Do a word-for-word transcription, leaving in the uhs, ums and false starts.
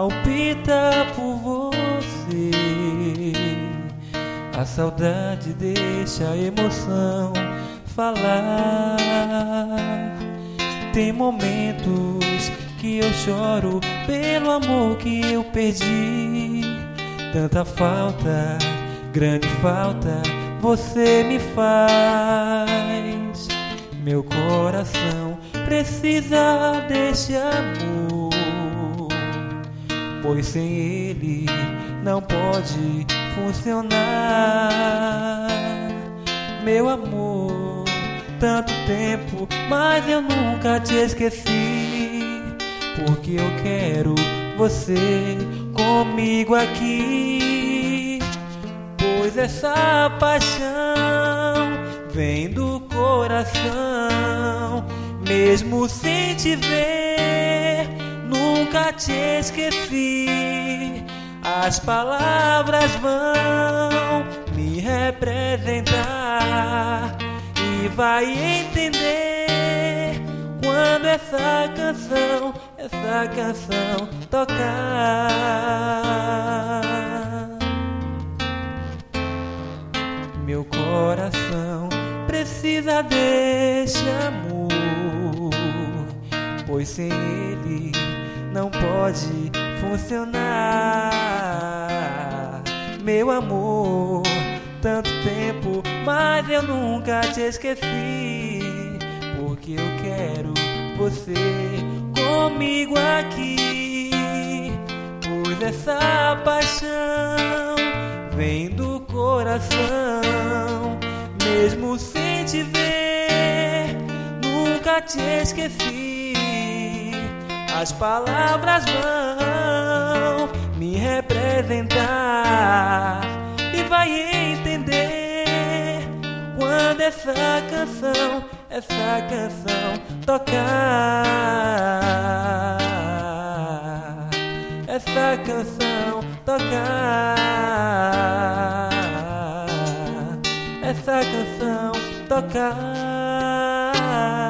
palpita por você. A saudade deixa a emoção falar. Tem momentos que eu choro pelo amor que eu perdi. Tanta falta, grande falta, você me faz. Meu coração precisa desse amor, pois sem ele não pode funcionar. Meu amor, tanto tempo, mas eu nunca te esqueci, porque eu quero você comigo aqui. Pois essa paixão vem do coração, mesmo sem te ver, nunca te esqueci. As palavras vão me representar e vai entender quando essa canção, essa canção tocar. Meu coração precisa desse amor, pois sem ele não pode funcionar. Meu amor, tanto tempo, mas eu nunca te esqueci, porque eu quero você comigo aqui. Pois essa paixão vem do coração, mesmo sem te ver, nunca te esqueci. As palavras vão me representar e vai entender quando essa canção, essa canção tocar. Essa canção tocar. Essa canção tocar.